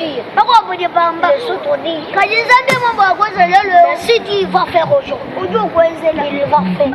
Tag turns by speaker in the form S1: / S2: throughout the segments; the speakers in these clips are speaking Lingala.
S1: soutenir. Pourquoi vous ne pas me soutenir? Quand les amis m'ont proposé le site, il va faire aujourd'hui. Il va faire.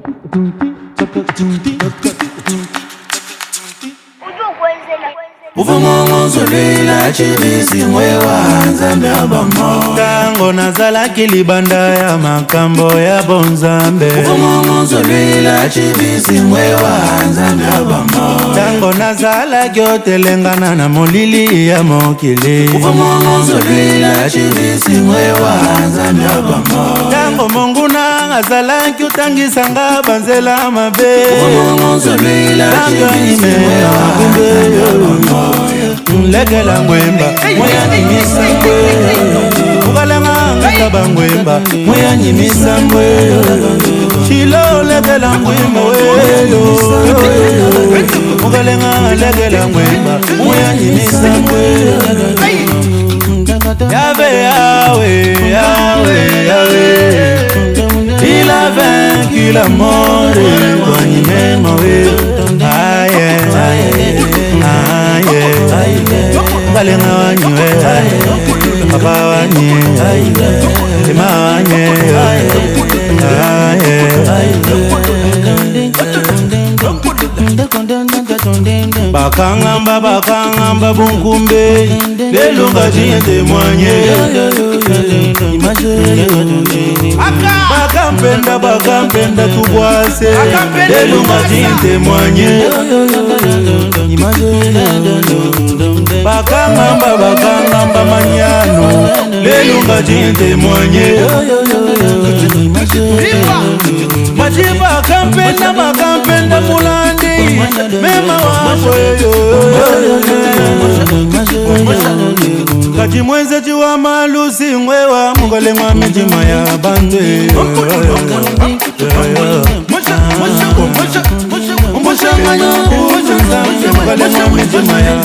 S2: Uvumo zulila chibisi mwewa nzambe abamo
S3: Tango nazala kilibanda ya makambo ya bonzambe
S2: Uvumo zulila chibisi mwewa nzambe abamo
S3: Tango nazala kyotelengana na molili ya mokili
S2: Uvumo zulila chibisi mwewa nzambe abamo
S3: Tango monguna azala kyutangisanga banzela mabe
S2: Uvumo zulila chibisi mwewa nzambe abamo
S3: Lekela ngwemba moya nyimisa ngwe Ukalanga ngaba ngwemba moya nyimisa ngwe Chilo lekela ngwemba weyo Ukalanga lekela ngwemba moya nyimisa ngwe Yahvé, Yahvé, Yahvé, Yahvé Il a vaincu la mort et Wanyime mawe Aye, aye, aye Balenga wanywe Papa wanye Ema wanye Bakangamba bunkumbe Lelunga jiye témoigner Bakampenda tukwase Lelunga jiye témoigner Bakangamba manyano Lelunga jiye témoigner Majiba kampenda mulandi Mema wafweyo Kati mweze chiwa malusi ngwewa Mugole ngwa mijima ya bandwe Mwishanganyo Mugole ngwa mijima ya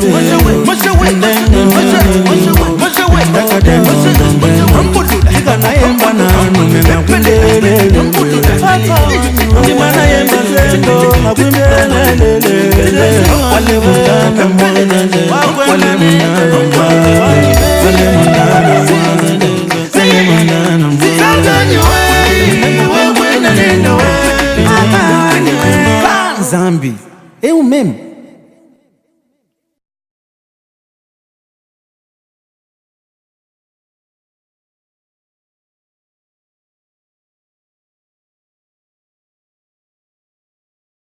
S3: bandwe Ika na yemba na numema kundele Ndima na yemba zendo Makundelele Wale mutana mwana Wale mutana mwana Wale mutana mwana Zambi, eu mesmo